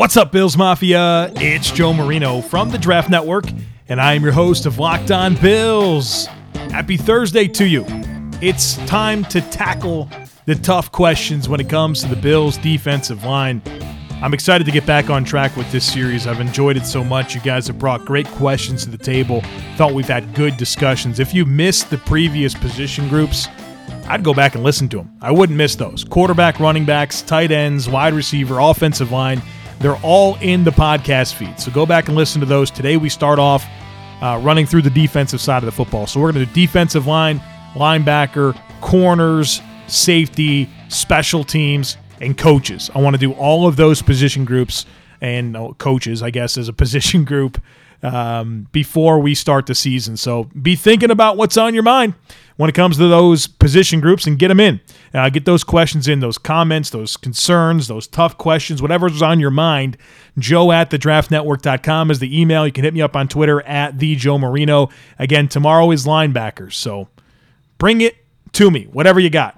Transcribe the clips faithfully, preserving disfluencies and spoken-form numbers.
What's up, Bills Mafia? It's Joe Marino from the Draft Network, and I am your host of Locked On Bills. Happy Thursday to you. It's time to tackle the tough questions when it comes to the Bills' defensive line. I'm excited to get back on track with this series. I've enjoyed it so much. You guys have brought great questions to the table. Thought we've had good discussions. If you missed the previous position groups, I'd go back and listen to them. I wouldn't miss those. Quarterback, running backs, tight ends, wide receiver, offensive line. They're all in the podcast feed. So go back and listen to those. Today we start off uh, running through the defensive side of the football. So we're going to do defensive line, linebacker, corners, safety, special teams, and coaches. I want to do all of those position groups and uh, coaches, I guess, as a position group um, before we start the season. So be thinking about what's on your mind when it comes to those position groups and get them in. Uh, get those questions in, those comments, those concerns, those tough questions, whatever's on your mind. Joe at the draft network dot com is the email. You can hit me up on Twitter at the Joe Marino. Again, tomorrow is linebackers, so bring it to me, whatever you got.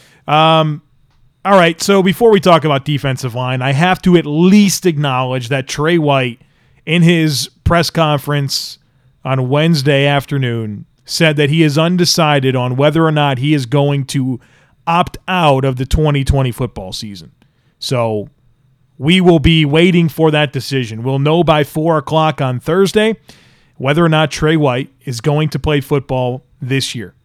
Um, all right, so before we talk about defensive line, I have to at least acknowledge that Trey White, in his press conference on Wednesday afternoon, said that he is undecided on whether or not he is going to opt out of the twenty twenty football season. So we will be waiting for that decision. We'll know by four o'clock on Thursday whether or not Trey White is going to play football this year.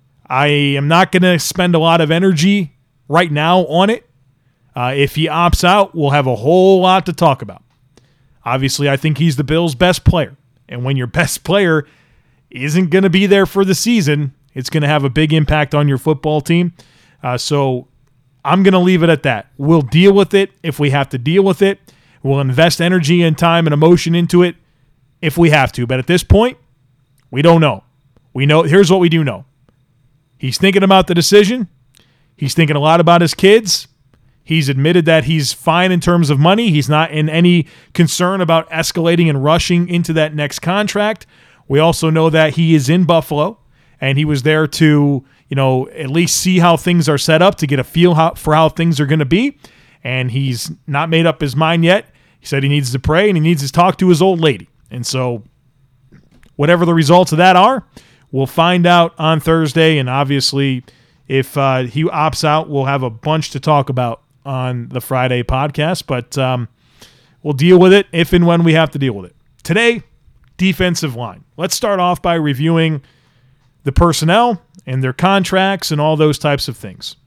I am not going to spend a lot of energy right now on it. Uh, if he opts out, we'll have a whole lot to talk about. Obviously, I think he's the Bills' best player. And when your best player isn't going to be there for the season, it's going to have a big impact on your football team. Uh, so I'm going to leave it at that. We'll deal with it if we have to deal with it. We'll invest energy and time and emotion into it if we have to. But at this point, we don't know. We know. Here's what we do know. He's thinking about the decision. He's thinking a lot about his kids. He's admitted that he's fine in terms of money. He's not in any concern about escalating and rushing into that next contract. We also know that he is in Buffalo, and he was there to, you know, at least see how things are set up, to get a feel how, for how things are going to be. And he's not made up his mind yet. He said he needs to pray and he needs to talk to his old lady. And so whatever the results of that are, we'll find out on Thursday. And obviously, if uh, he opts out, we'll have a bunch to talk about on the Friday podcast. But um, we'll deal with it if and when we have to deal with it. Today, defensive line. Let's start off by reviewing the personnel and their contracts and all those types of things.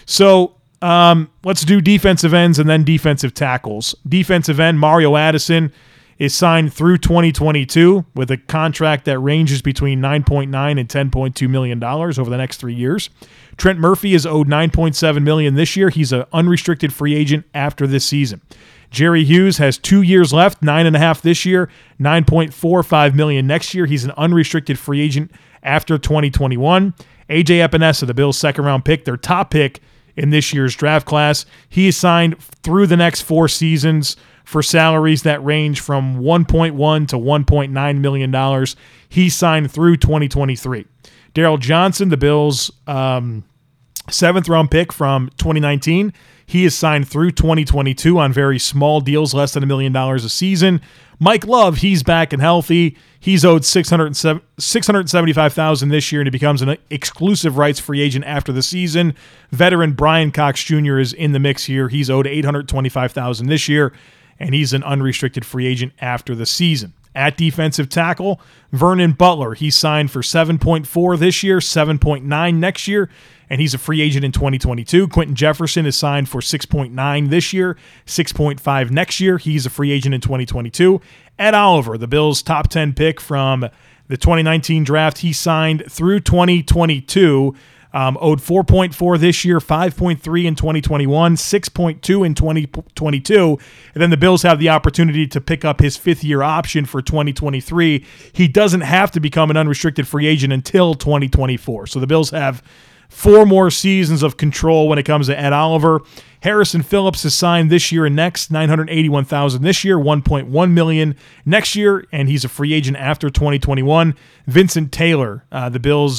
So um, let's do defensive ends and then defensive tackles. Defensive end, Mario Addison is signed through twenty twenty-two with a contract that ranges between nine point nine and ten point two million dollars over the next three years. Trent Murphy is owed nine point seven million dollars this year. He's an unrestricted free agent after this season. Jerry Hughes has two years left, nine and a half this year, nine point four five million dollars next year. He's an unrestricted free agent after twenty twenty-one. A J Epinesa, the Bills' second-round pick, their top pick in this year's draft class. He is signed through the next four seasons for salaries that range from one point one to one point nine million dollars. He signed through twenty twenty-three. Daryl Johnson, the Bills' um, seventh-round pick from twenty nineteen. He is signed through twenty twenty-two on very small deals, less than a million dollars a season. Mike Love, he's back and healthy. He's owed six hundred seventy-five thousand dollars this year, and he becomes an exclusive rights free agent after the season. Veteran Brian Cox Junior is in the mix here. He's owed eight hundred twenty-five thousand dollars this year, and he's an unrestricted free agent after the season. At defensive tackle, Vernon Butler, he's signed for seven point four this year, seven point nine next year, and he's a free agent in twenty twenty-two. Quentin Jefferson is signed for six point nine this year, six point five next year. He's a free agent in twenty twenty-two. Ed Oliver, the Bills' top ten pick from the twenty nineteen draft, he signed through twenty twenty-two. Um, owed four point four this year, five point three in twenty twenty-one, six point two in twenty twenty-two. And then the Bills have the opportunity to pick up his fifth-year option for twenty twenty-three. He doesn't have to become an unrestricted free agent until twenty twenty-four. So the Bills have four more seasons of control when it comes to Ed Oliver. Harrison Phillips is signed this year and next, nine hundred eighty-one thousand dollars this year, one point one million dollars next year, and he's a free agent after twenty twenty-one. Vincent Taylor, uh, the Bills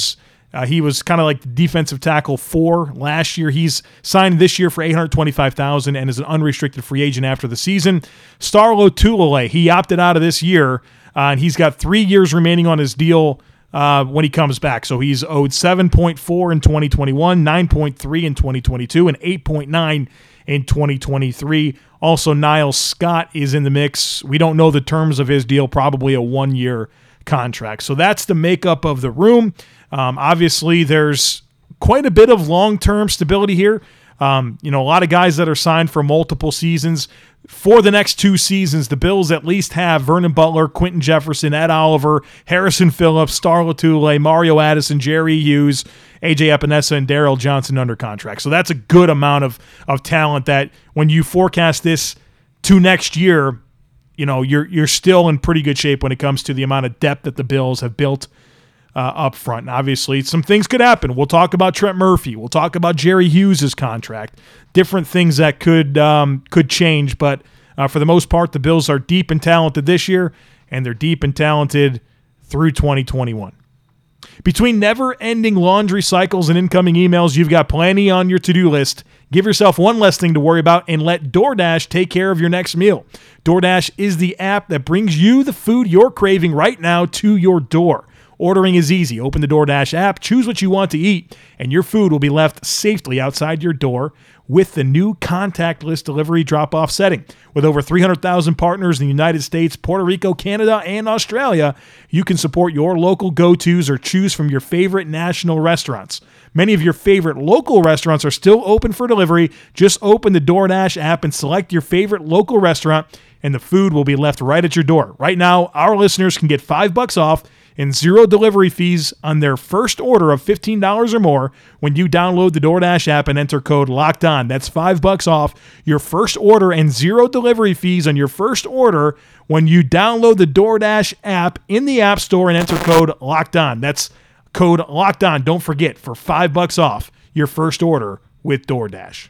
Uh, he was kind of like the defensive tackle four last year. He's signed this year for eight hundred twenty-five thousand dollars and is an unrestricted free agent after the season. Star Lotulelei, he opted out of this year, uh, and he's got three years remaining on his deal uh, when he comes back. So he's owed seven point four in twenty twenty-one, nine point three in twenty twenty-two, and eight point nine in twenty twenty-three. Also, Niles Scott is in the mix. We don't know the terms of his deal, probably a one-year contract. So that's the makeup of the room. Um, obviously, there's quite a bit of long-term stability here. Um, you know, a lot of guys that are signed for multiple seasons. For the next two seasons, the Bills at least have Vernon Butler, Quentin Jefferson, Ed Oliver, Harrison Phillips, Star Lotulelei, Mario Addison, Jerry Hughes, A J Epinesa, and Daryl Johnson under contract. So that's a good amount of, of talent that when you forecast this to next year, you know, you're you're still in pretty good shape when it comes to the amount of depth that the Bills have built uh, up front. And obviously, some things could happen. We'll talk about Trent Murphy. We'll talk about Jerry Hughes' contract. Different things that could um, could change. But uh, for the most part, the Bills are deep and talented this year, and they're deep and talented through twenty twenty-one. Between never-ending laundry cycles and incoming emails, you've got plenty on your to-do list. Give yourself one less thing to worry about and let DoorDash take care of your next meal. DoorDash is the app that brings you the food you're craving right now to your door. Ordering is easy. Open the DoorDash app, choose what you want to eat, and your food will be left safely outside your door with the new contactless delivery drop-off setting. With over three hundred thousand partners in the United States, Puerto Rico, Canada, and Australia, you can support your local go-tos or choose from your favorite national restaurants. Many of your favorite local restaurants are still open for delivery. Just open the DoorDash app and select your favorite local restaurant, and the food will be left right at your door. Right now, our listeners can get five bucks off and zero delivery fees on their first order of fifteen dollars or more when you download the DoorDash app and enter code LOCKEDON. That's five bucks off your first order and zero delivery fees on your first order when you download the DoorDash app in the App Store and enter code LOCKEDON. That's code LOCKEDON. Don't forget, for five bucks off your first order with DoorDash.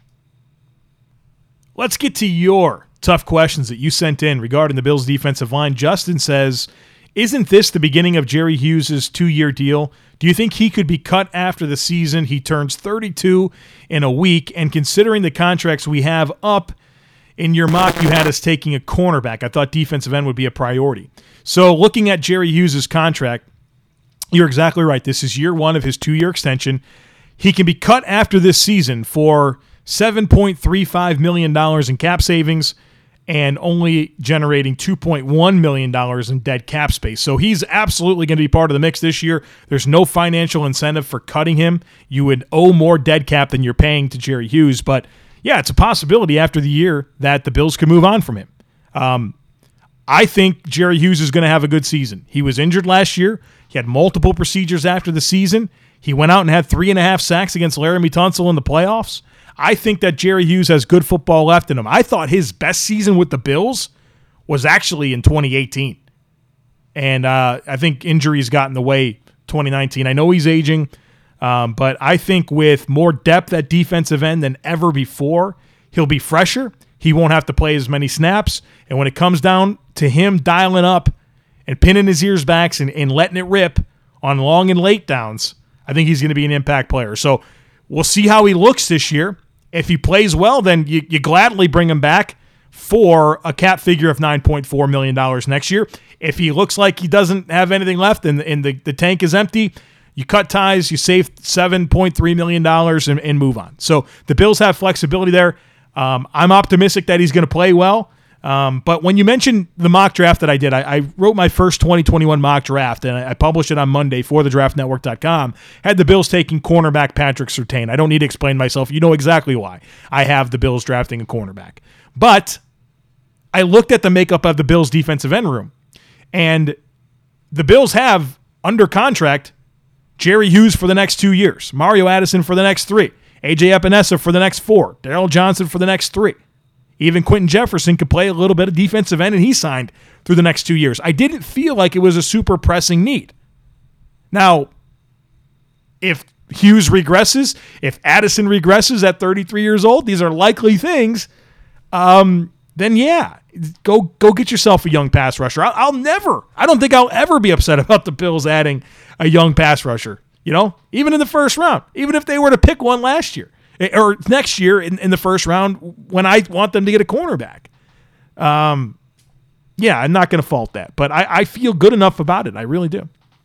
Let's get to your tough questions that you sent in regarding the Bills' defensive line. Justin says, isn't this the beginning of Jerry Hughes' two-year deal? Do you think he could be cut after the season? He turns thirty-two in a week, and considering the contracts we have up, in your mock you had us taking a cornerback. I thought defensive end would be a priority. So looking at Jerry Hughes' contract, you're exactly right. This is year one of his two-year extension. He can be cut after this season for seven point three five million dollars in cap savings and only generating two point one million dollars in dead cap space. So he's absolutely going to be part of the mix this year. There's no financial incentive for cutting him. You would owe more dead cap than you're paying to Jerry Hughes. But, yeah, it's a possibility after the year that the Bills can move on from him. Um, I think Jerry Hughes is going to have a good season. He was injured last year. He had multiple procedures after the season. He went out and had three and a half sacks against Laramie Tunsil in the playoffs. I think that Jerry Hughes has good football left in him. I thought his best season with the Bills was actually in twenty eighteen. And uh, I think injuries got in the way twenty nineteen. I know he's aging, um, but I think with more depth at defensive end than ever before, he'll be fresher. He won't have to play as many snaps. And when it comes down to him dialing up and pinning his ears back and, and letting it rip on long and late downs, I think he's going to be an impact player. So we'll see how he looks this year. If he plays well, then you, you gladly bring him back for a cap figure of nine point four million dollars next year. If he looks like he doesn't have anything left and, and the, the tank is empty, you cut ties, you save seven point three million dollars and, and move on. So the Bills have flexibility there. Um, I'm optimistic that he's going to play well. Um, but when you mentioned the mock draft that I did, I, I wrote my first twenty twenty-one mock draft, and I, I published it on Monday for the draft network dot com. Had the Bills taking cornerback Patrick Surtain. I don't need to explain myself. You know exactly why I have the Bills drafting a cornerback. But I looked at the makeup of the Bills' defensive end room, and the Bills have under contract Jerry Hughes for the next two years, Mario Addison for the next three, A J Epinesa for the next four, Daryl Johnson for the next three. Even Quentin Jefferson could play a little bit of defensive end, and he signed through the next two years. I didn't feel like it was a super pressing need. Now, if Hughes regresses, if Addison regresses at thirty-three years old, these are likely things, um, then yeah, go go get yourself a young pass rusher. I'll, I'll never, I don't think I'll ever be upset about the Bills adding a young pass rusher. You know, even in the first round, even if they were to pick one last year or next year in, in the first round when I want them to get a cornerback. Um, yeah, I'm not going to fault that, but I, I feel good enough about it. I really do.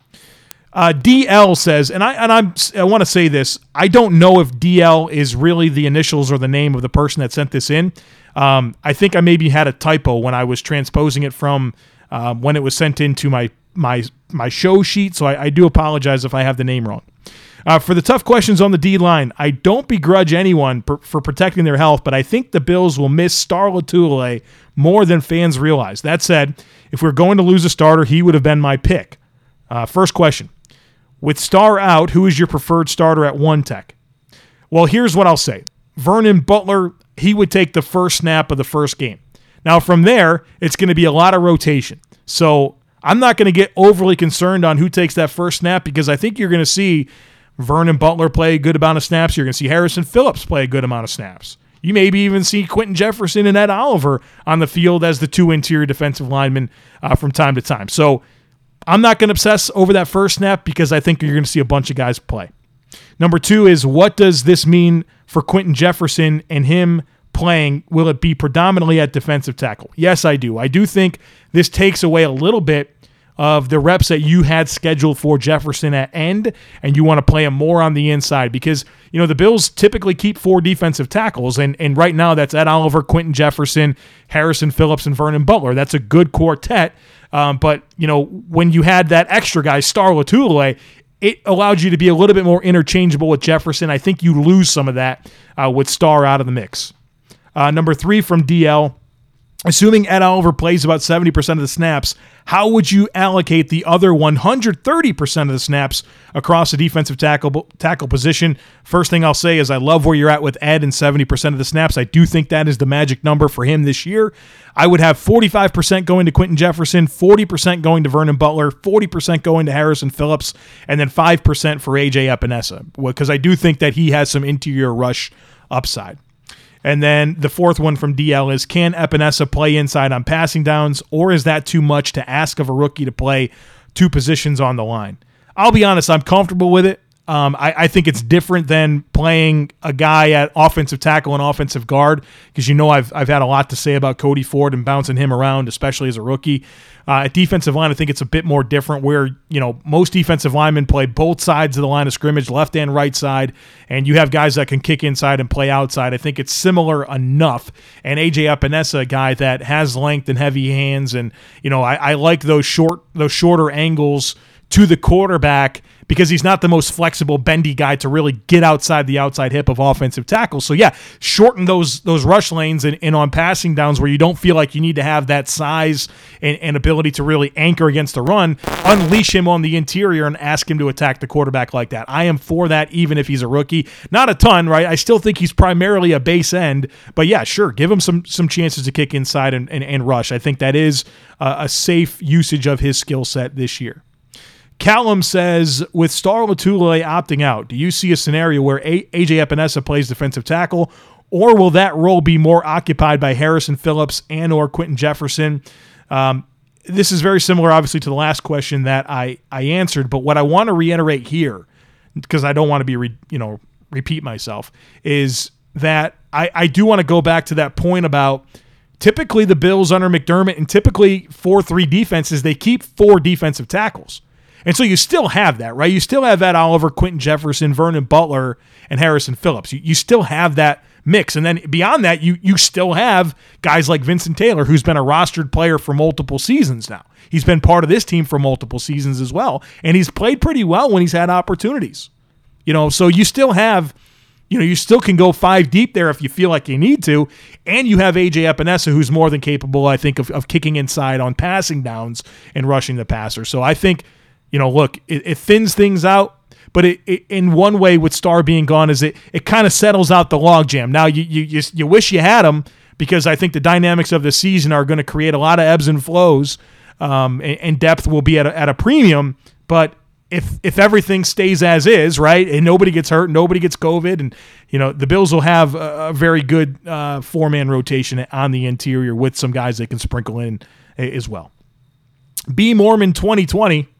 Uh, D L says, and I and I'm I want to say this. I don't know if D L is really the initials or the name of the person that sent this in. Um, I think I maybe had a typo when I was transposing it from um, when it was sent into my my my show sheet. So I, I do apologize if I have the name wrong. Uh, for the tough questions on the D line, I don't begrudge anyone per, for protecting their health, but I think the Bills will miss Star Lotulelei more than fans realize. That said, if we're going to lose a starter, he would have been my pick. Uh, first question. With Star out, who is your preferred starter at one tech? Well, here's what I'll say. Vernon Butler, he would take the first snap of the first game. Now, from there, it's going to be a lot of rotation. So I'm not going to get overly concerned on who takes that first snap because I think you're going to see Vernon Butler play a good amount of snaps. You're going to see Harrison Phillips play a good amount of snaps. You maybe even see Quentin Jefferson and Ed Oliver on the field as the two interior defensive linemen uh, from time to time. So I'm not going to obsess over that first snap because I think you're going to see a bunch of guys play. Number two is, what does this mean for Quentin Jefferson and him playing? Will it be predominantly at defensive tackle? Yes, I do. I do think this takes away a little bit of the reps that you had scheduled for Jefferson at end, and you want to play him more on the inside because, you know, the Bills typically keep four defensive tackles, and, and right now that's Ed Oliver, Quentin Jefferson, Harrison Phillips, and Vernon Butler. That's a good quartet, um, but, you know, when you had that extra guy, Star Lotulelei, it allowed you to be a little bit more interchangeable with Jefferson. I think you lose some of that uh, with Star out of the mix. Uh, number three from D L, assuming Ed Oliver plays about seventy percent of the snaps, how would you allocate the other one hundred thirty percent of the snaps across the defensive tackle tackle position? First thing I'll say is I love where you're at with Ed and seventy percent of the snaps. I do think that is the magic number for him this year. I would have forty-five percent going to Quentin Jefferson, forty percent going to Vernon Butler, forty percent going to Harrison Phillips, and then five percent for A J Epinesa, because I do think that he has some interior rush upside. And then the fourth one from D L is, can Epinesa play inside on passing downs, or is that too much to ask of a rookie to play two positions on the line? I'll be honest, I'm comfortable with it. Um, I, I think it's different than playing a guy at offensive tackle and offensive guard, because you know I've I've had a lot to say about Cody Ford and bouncing him around, especially as a rookie. Uh, at defensive line, I think it's a bit more different where, you know, most defensive linemen play both sides of the line of scrimmage, left and right side, and you have guys that can kick inside and play outside. I think it's similar enough. And A J Epinesa, a guy that has length and heavy hands, and, you know, I, I like those short, those shorter angles to the quarterback because he's not the most flexible, bendy guy to really get outside the outside hip of offensive tackles. So, yeah, shorten those those rush lanes and, and on passing downs where you don't feel like you need to have that size and, and ability to really anchor against the run, unleash him on the interior and ask him to attack the quarterback like that. I am for that even if he's a rookie. Not a ton, right? I still think he's primarily a base end, but, yeah, sure, give him some some chances to kick inside and, and, and rush. I think that is uh, a safe usage of his skill set this year. Callum says, with Star Lotulelei opting out, do you see a scenario where A J Epinesa plays defensive tackle, or will that role be more occupied by Harrison Phillips and or Quentin Jefferson? Um, this is very similar, obviously, to the last question that I, I answered, but what I want to reiterate here, because I don't want to be, re, you know, repeat myself, is that I, I do want to go back to that point about typically the Bills under McDermott and typically four three defenses, they keep four defensive tackles. And so you still have that, right? You still have Ed Oliver, Quentin Jefferson, Vernon Butler, and Harrison Phillips. You, you still have that mix. And then beyond that, you you still have guys like Vincent Taylor, who's been a rostered player for multiple seasons now. He's been part of this team for multiple seasons as well. And he's played pretty well when he's had opportunities. You know, so you still have, you know, you still can go five deep there if you feel like you need to. And you have A J Epinesa, who's more than capable, I think, of, of kicking inside on passing downs and rushing the passer. So I think, you know, look, it, it thins things out, but it, it, in one way with Star being gone is it it kind of settles out the logjam. Now, you, you you you wish you had him, because I think the dynamics of the season are going to create a lot of ebbs and flows, um, and, and depth will be at a, at a premium. But if if everything stays as is, right, and nobody gets hurt, nobody gets COVID, and, you know, the Bills will have a, a very good uh, four-man rotation on the interior with some guys they can sprinkle in as well. B Mormon twenty twenty.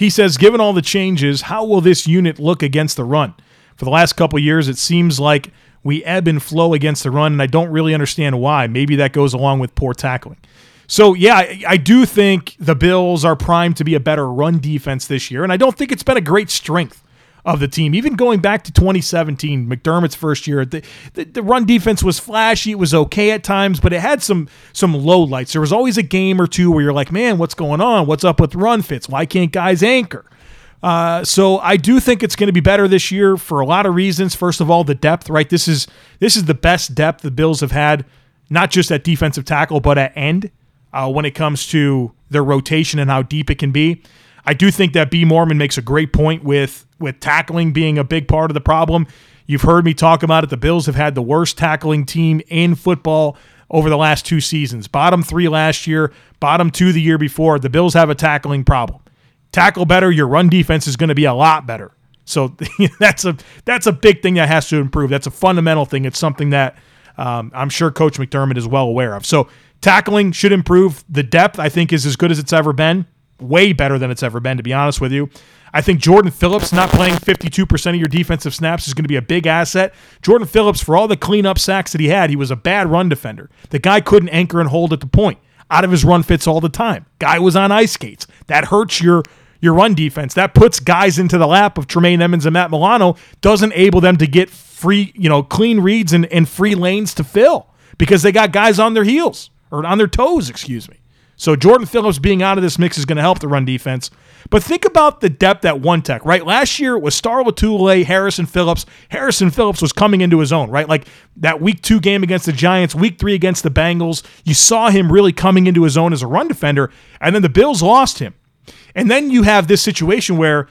He says, given all the changes, how will this unit look against the run? For the last couple of years, it seems like we ebb and flow against the run, and I don't really understand why. Maybe that goes along with poor tackling. So, yeah, I, I do think the Bills are primed to be a better run defense this year, and I don't think it's been a great strength of the team. Even going back to twenty seventeen, McDermott's first year, the, the, the run defense was flashy. It was okay at times, but it had some some low lights. There was always a game or two where you're like, man, what's going on? What's up with run fits? Why can't guys anchor? Uh, so I do think it's going to be better this year for a lot of reasons. First of all, the depth, right? This is this is the best depth the Bills have had, not just at defensive tackle, but at end uh, when it comes to their rotation and how deep it can be. I do think that B. Mormon makes a great point with, with tackling being a big part of the problem. You've heard me talk about it. The Bills have had the worst tackling team in football over the last two seasons. Bottom three last year, bottom two the year before. The Bills have a tackling problem. Tackle better, your run defense is going to be a lot better. So that's a that's a big thing that has to improve. That's a fundamental thing. It's something that um, I'm sure Coach McDermott is well aware of. So tackling should improve. The depth, I think, is as good as it's ever been. Way better than it's ever been, to be honest with you. I think Jordan Phillips not playing fifty-two percent of your defensive snaps is going to be a big asset. Jordan Phillips, for all the cleanup sacks that he had, he was a bad run defender. The guy couldn't anchor and hold at the point. Out of his run fits all the time. Guy was on ice skates. That hurts your, your run defense. That puts guys into the lap of Tremaine Edmonds and Matt Milano, doesn't enable them to get free, you know, clean reads and, and free lanes to fill because they got guys on their heels, or on their toes, excuse me. So Jordan Phillips being out of this mix is going to help the run defense. But think about the depth at one tech, right? Last year it was Star Lotulelei, Harrison Phillips. Harrison Phillips was coming into his own, right? Like that week two game against the Giants, week three against the Bengals. You saw him really coming into his own as a run defender, and then the Bills lost him. And then you have this situation where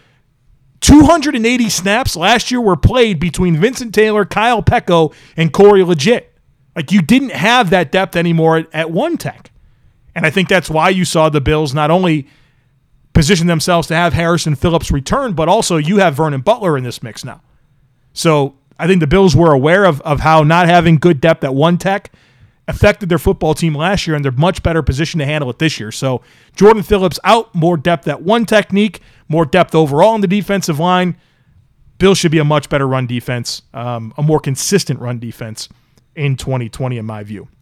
two hundred eighty snaps last year were played between Vincent Taylor, Kyle Pecco, and Corey Legit. Like you didn't have that depth anymore at, at one tech. And I think that's why you saw the Bills not only position themselves to have Harrison Phillips return, but also you have Vernon Butler in this mix now. So I think the Bills were aware of, of how not having good depth at one tech affected their football team last year, and they're much better positioned to handle it this year. So Jordan Phillips out, more depth at one technique, more depth overall in the defensive line. Bills should be a much better run defense, um, a more consistent run defense in twenty twenty in my view.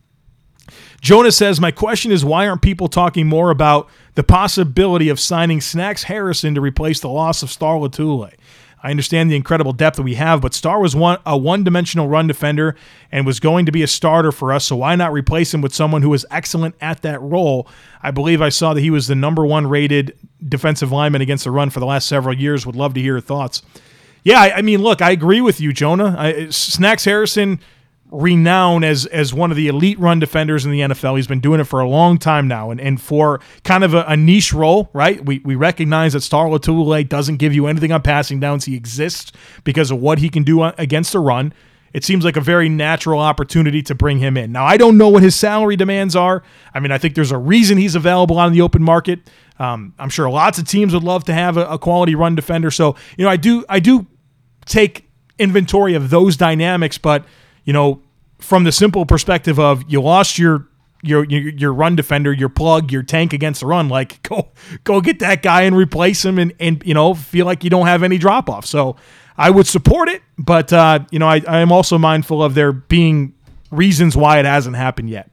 Jonah says, my question is, why aren't people talking more about the possibility of signing Snacks Harrison to replace the loss of Star Lotulelei? I understand the incredible depth that we have, but Star was one a one-dimensional run defender and was going to be a starter for us, so why not replace him with someone who is excellent at that role? I believe I saw that he was the number one rated defensive lineman against the run for the last several years. Would love to hear your thoughts. Yeah, I, I mean, look, I agree with you, Jonah. I, Snacks Harrison, renowned as as one of the elite run defenders in the N F L. He's been doing it for a long time now, and, and for kind of a, a niche role, right? We we recognize that Star Lotulelei doesn't give you anything on passing downs. He exists because of what he can do against the run. It seems like a very natural opportunity to bring him in. Now, I don't know what his salary demands are. I mean, I think there's a reason he's available on the open market. Um, I'm sure lots of teams would love to have a, a quality run defender. So, you know, I do I do take inventory of those dynamics, but you know, from the simple perspective of you lost your your your, your run defender, your plug, your tank against the run, like go go get that guy and replace him, and and you know feel like you don't have any drop off. So I would support it, but uh, you know I, I am also mindful of there being reasons why it hasn't happened yet.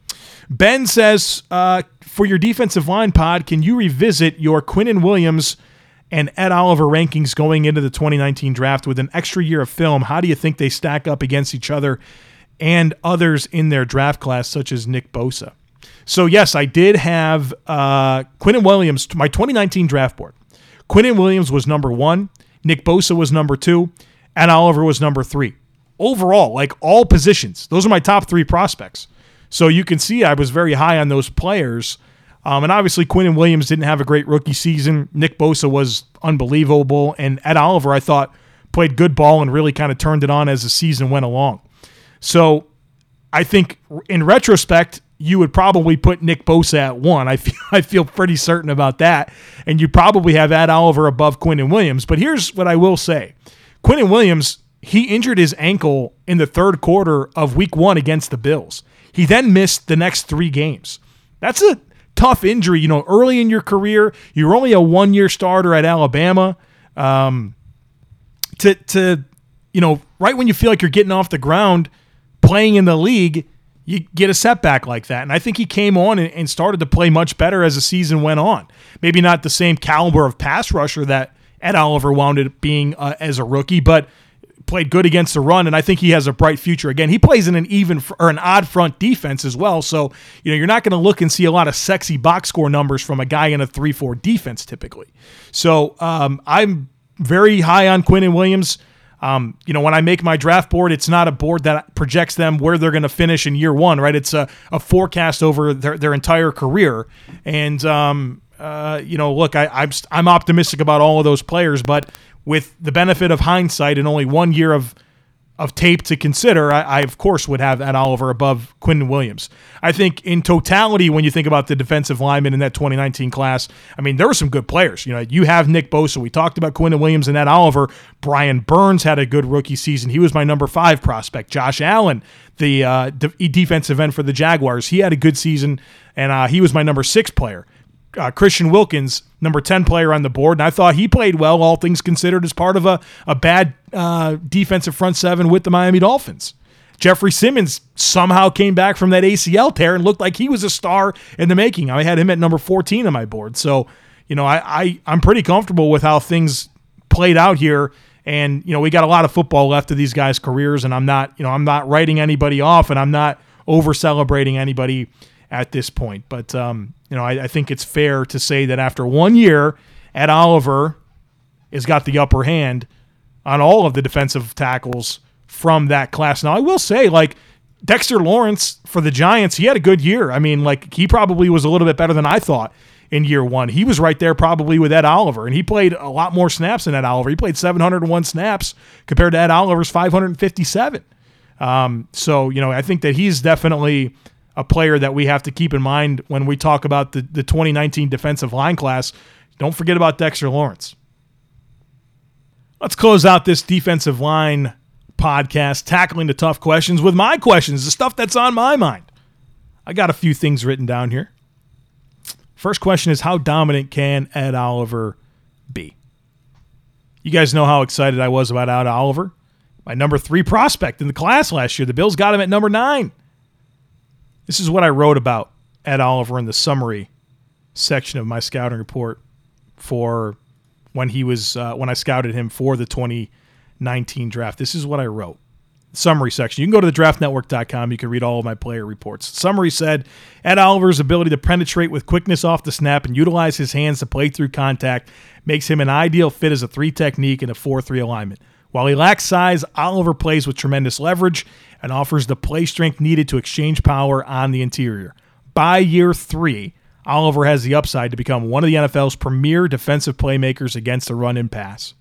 Ben says, uh, for your defensive line pod, can you revisit your Quinnen Williams and Ed Oliver rankings going into the twenty nineteen draft with an extra year of film? How do you think they stack up against each other and others in their draft class, such as Nick Bosa? So, yes, I did have uh, Quinnen Williams, my twenty nineteen draft board. Quinnen Williams was number one. Nick Bosa was number two. Ed Oliver was number three. Overall, like all positions, those are my top three prospects. So you can see I was very high on those players. Um, and obviously, Quinnen Williams didn't have a great rookie season. Nick Bosa was unbelievable. And Ed Oliver, I thought, played good ball and really kind of turned it on as the season went along. So I think in retrospect, you would probably put Nick Bosa at one. I feel, I feel pretty certain about that. And you probably have Ed Oliver above Quinnen Williams. But here's what I will say. Quinnen Williams, he injured his ankle in the third quarter of week one against the Bills. He then missed the next three games. That's a tough injury. You know, early in your career, you were only a one-year starter at Alabama. Um, to, to, you know, right when you feel like you're getting off the ground, playing in the league, you get a setback like that. And I think he came on and, and started to play much better as the season went on. Maybe not the same caliber of pass rusher that Ed Oliver wound up being uh, as a rookie, but played good against the run, and I think he has a bright future. Again, he plays in an even or an odd front defense as well, so you know you're not going to look and see a lot of sexy box score numbers from a guy in a three four defense typically. So um, I'm very high on Quinnen Williams. Um, you know, when I make my draft board, it's not a board that projects them where they're going to finish in year one, right? It's a, a forecast over their, their entire career, and um, uh, you know, look, I, I'm I'm optimistic about all of those players, but with the benefit of hindsight and only one year of of tape to consider, I, I of course would have Ed Oliver above Quinnen Williams. I think in totality, when you think about the defensive linemen in that twenty nineteen class, I mean, there were some good players. You know, you have Nick Bosa. We talked about Quinnen Williams and Ed Oliver. Brian Burns had a good rookie season. He was my number five prospect. Josh Allen, the uh, de- defensive end for the Jaguars, he had a good season, and uh, he was my number six player. Uh, Christian Wilkins, number ten player on the board, and I thought he played well, all things considered, as part of a, a bad uh, defensive front seven with the Miami Dolphins. Jeffrey Simmons somehow came back from that A C L tear and looked like he was a star in the making. I had him at number fourteen on my board. So, you know, I, I, I'm pretty comfortable with how things played out here. And, you know, we got a lot of football left of these guys' careers, and I'm not, you know, I'm not writing anybody off, and I'm not over-celebrating anybody at this point. But, um, you know, I, I think it's fair to say that after one year, Ed Oliver has got the upper hand on all of the defensive tackles from that class. Now, I will say, like, Dexter Lawrence for the Giants, he had a good year. I mean, like, he probably was a little bit better than I thought in year one. He was right there probably with Ed Oliver, and he played a lot more snaps than Ed Oliver. He played seven hundred one snaps compared to Ed Oliver's five hundred fifty-seven. Um, so, you know, I think that he's definitely a player that we have to keep in mind when we talk about the, the twenty nineteen defensive line class. Don't forget about Dexter Lawrence. Let's close out this defensive line podcast, tackling the tough questions with my questions, the stuff that's on my mind. I got a few things written down here. First question is, how dominant can Ed Oliver be? You guys know how excited I was about Ed Oliver. My number three prospect in the class last year. The Bills got him at number nine. This is what I wrote about Ed Oliver in the summary section of my scouting report for when he was uh, when I scouted him for the twenty nineteen draft. This is what I wrote. Summary section. You can go to the draft network dot com. You can read all of my player reports. Summary said, Ed Oliver's ability to penetrate with quickness off the snap and utilize his hands to play through contact makes him an ideal fit as a three technique and a four three alignment. While he lacks size, Oliver plays with tremendous leverage and offers the play strength needed to exchange power on the interior. By year three, Oliver has the upside to become one of the N F L's premier defensive playmakers against the run and pass.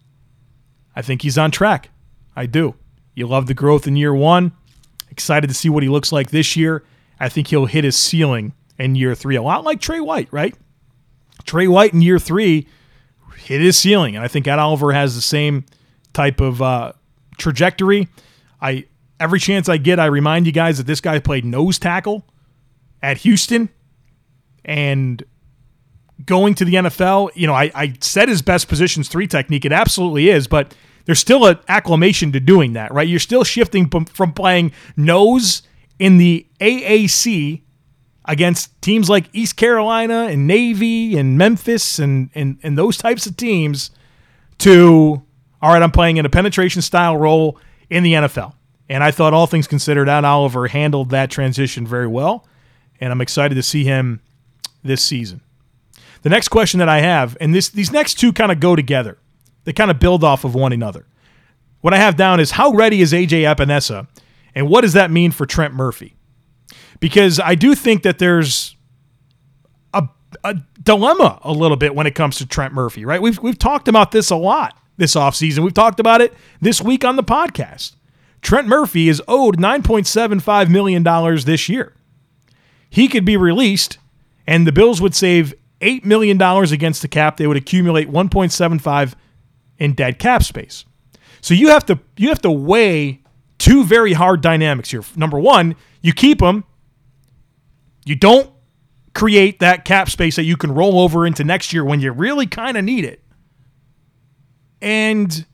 I think he's on track. I do. You love the growth in year one. Excited to see what he looks like this year. I think he'll hit his ceiling in year three, a lot like Trey White, right? Trey White in year three hit his ceiling, and I think Ed Oliver has the same type of uh, trajectory. I every chance I get, I remind you guys that this guy played nose tackle at Houston, and going to the N F L, you know, I, I said his best position's three technique. It absolutely is, but there's still an acclimation to doing that, right? You're still shifting from playing nose in the A A C against teams like East Carolina and Navy and Memphis and, and, and those types of teams to, all right, I'm playing in a penetration style role in the N F L. And I thought, all things considered, Ed Oliver handled that transition very well, and I'm excited to see him this season. The next question that I have, and this these next two kind of go together. They kind of build off of one another. What I have down is, how ready is A J Epinesa, and what does that mean for Trent Murphy? Because I do think that there's a, a dilemma a little bit when it comes to Trent Murphy, right? We've we've talked about this a lot this offseason. We've talked about it this week on the podcast. Trent Murphy is owed nine point seven five million dollars this year. He could be released, and the Bills would save eight million dollars against the cap. They would accumulate one point seven five in dead cap space. So you have to you have to weigh two very hard dynamics here. Number one, you keep him. You don't create that cap space that you can roll over into next year when you really kind of need it. And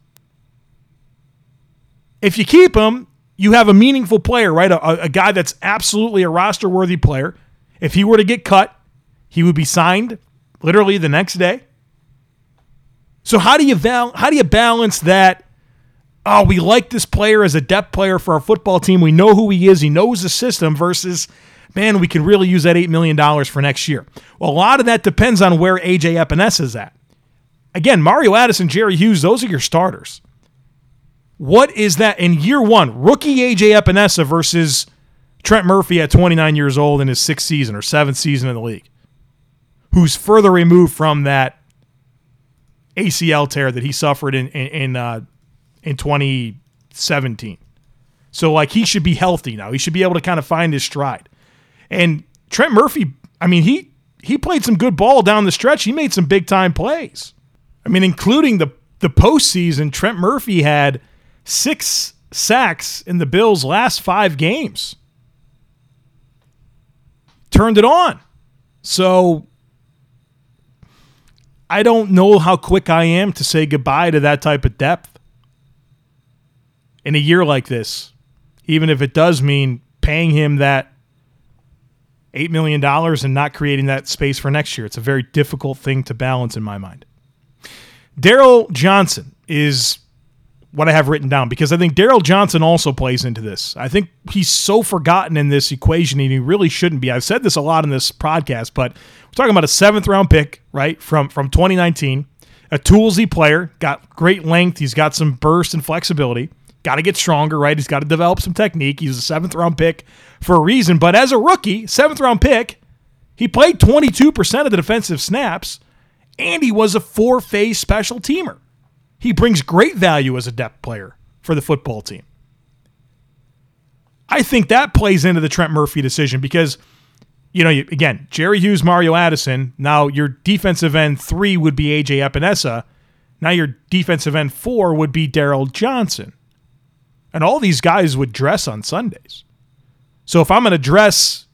if you keep him, you have a meaningful player, right? A, a guy that's absolutely a roster-worthy player. If he were to get cut, he would be signed literally the next day. So how do you val- how do you balance that? Oh, we like this player as a depth player for our football team. We know who he is. He knows the system versus, man, we could really use that eight million dollars for next year. Well, a lot of that depends on where A J Epinesa is at. Again, Mario Addison, Jerry Hughes, those are your starters. What is that in year one? Rookie A J Epinesa versus Trent Murphy at twenty-nine years old in his sixth season or seventh season in the league, who's further removed from that A C L tear that he suffered in in in, uh, in twenty seventeen. So, like, he should be healthy now. He should be able to kind of find his stride. And Trent Murphy, I mean, he he played some good ball down the stretch. He made some big-time plays. I mean, including the, the postseason, Trent Murphy had six sacks in the Bills' last five games. Turned it on. So I don't know how quick I am to say goodbye to that type of depth in a year like this, even if it does mean paying him that eight million dollars and not creating that space for next year. It's a very difficult thing to balance in my mind. Daryl Johnson is what I have written down because I think Daryl Johnson also plays into this. I think he's so forgotten in this equation, and he really shouldn't be. I've said this a lot in this podcast, but we're talking about a seventh-round pick, right, from, from twenty nineteen, a toolsy player, got great length, he's got some burst and flexibility, got to get stronger, right? He's got to develop some technique. He's a seventh-round pick for a reason, but as a rookie, seventh-round pick, he played twenty-two percent of the defensive snaps, and he was a four-phase special teamer. He brings great value as a depth player for the football team. I think that plays into the Trent Murphy decision because, you know, again, Jerry Hughes, Mario Addison. Now your defensive end three would be A J Epinesa. Now your defensive end four would be Daryl Johnson. And all these guys would dress on Sundays. So if I'm going to dress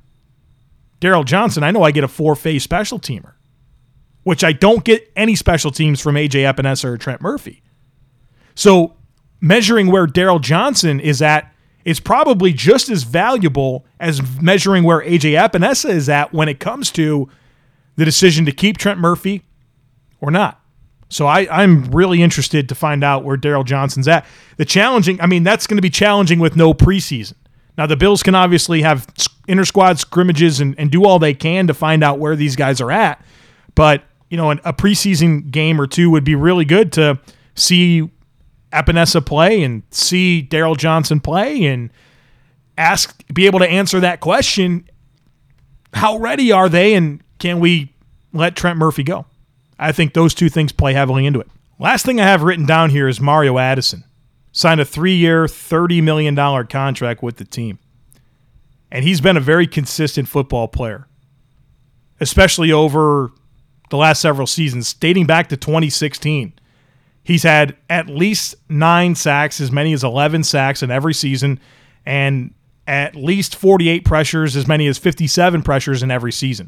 Daryl Johnson, I know I get a four-phase special teamer, which I don't get any special teams from A J Epinesa or Trent Murphy. So measuring where Daryl Johnson is at is probably just as valuable as measuring where A J Epinesa is at when it comes to the decision to keep Trent Murphy or not. So I, I'm really interested to find out where Daryl Johnson's at. The challenging, I mean, that's going to be challenging with no preseason. Now, the Bills can obviously have inter-squad scrimmages and, and do all they can to find out where these guys are at, but you know, a preseason game or two would be really good to see Epinesa play and see Daryl Johnson play and ask, be able to answer that question. How ready are they, and can we let Trent Murphy go? I think those two things play heavily into it. Last thing I have written down here is Mario Addison signed a three-year, thirty million dollars contract with the team. And he's been a very consistent football player, especially over the last several seasons, dating back to twenty sixteen. He's had at least nine sacks, as many as eleven sacks in every season, and at least forty-eight pressures, as many as fifty-seven pressures in every season.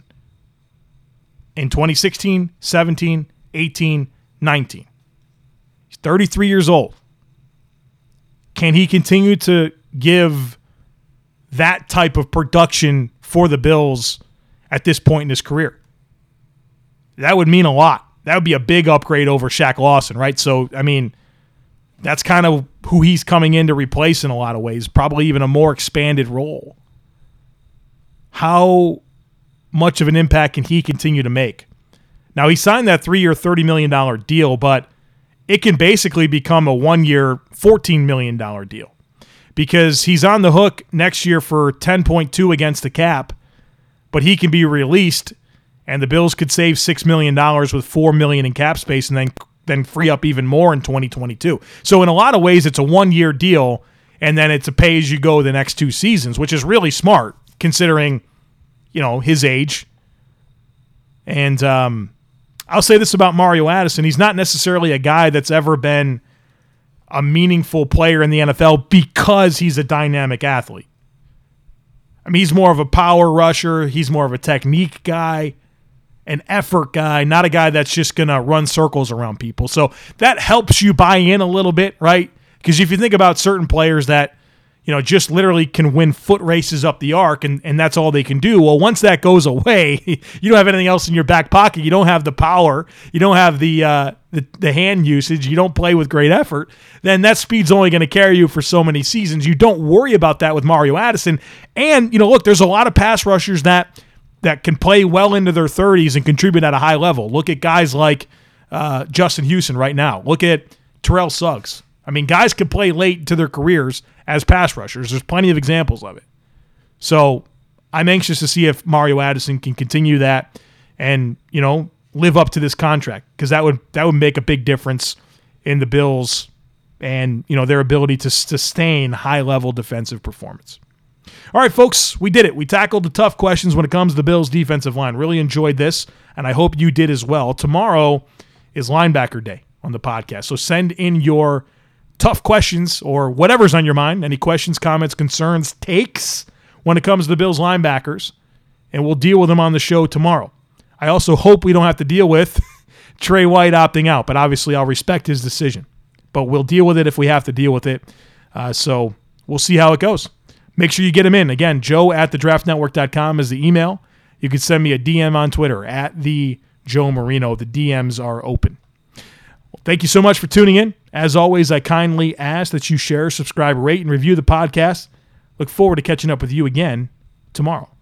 In twenty sixteen, seventeen, eighteen, nineteen. He's thirty-three years old. Can he continue to give that type of production for the Bills at this point in his career? That would mean a lot. That would be a big upgrade over Shaq Lawson, right? So, I mean, that's kind of who he's coming in to replace in a lot of ways, probably even a more expanded role. How much of an impact can he continue to make? Now, he signed that three-year, thirty million dollars deal, but it can basically become a one-year, fourteen million dollars deal because he's on the hook next year for ten point two against the cap, but he can be released and the Bills could save six million dollars with four million dollars in cap space and then then free up even more in twenty twenty-two. So in a lot of ways, it's a one-year deal, and then it's a pay-as-you-go the next two seasons, which is really smart considering, you know, his age. And um, I'll say this about Mario Addison. He's not necessarily a guy that's ever been a meaningful player in the N F L because he's a dynamic athlete. I mean, he's more of a power rusher. He's more of a technique guy, an effort guy, not a guy that's just going to run circles around people. So that helps you buy in a little bit, right? Because if you think about certain players that, you know, just literally can win foot races up the arc, and, and that's all they can do. Well, once that goes away, you don't have anything else in your back pocket. You don't have the power. You don't have the uh, the, the hand usage. You don't play with great effort. Then that speed's only going to carry you for so many seasons. You don't worry about that with Mario Addison. And, you know, look, there's a lot of pass rushers that that can play well into their thirties and contribute at a high level. Look at guys like uh, Justin Houston right now. Look at Terrell Suggs. I mean, guys can play late into their careers as pass rushers. There's plenty of examples of it. So I'm anxious to see if Mario Addison can continue that and, you know, live up to this contract, because that would that would make a big difference in the Bills and, you know, their ability to sustain high-level defensive performance. All right, folks, we did it. We tackled the tough questions when it comes to the Bills' defensive line. Really enjoyed this, and I hope you did as well. Tomorrow is linebacker day on the podcast, so send in your tough questions or whatever's on your mind, any questions, comments, concerns, takes when it comes to the Bills linebackers, and we'll deal with them on the show tomorrow. I also hope we don't have to deal with Trey White opting out, but obviously I'll respect his decision. But we'll deal with it if we have to deal with it. Uh, so we'll see how it goes. Make sure you get him in. Again, joe at the draft network dot com is the email. You can send me a D M on Twitter at the Joe Marino. The D Ms are open. Thank you so much for tuning in. As always, I kindly ask that you share, subscribe, rate, and review the podcast. Look forward to catching up with you again tomorrow.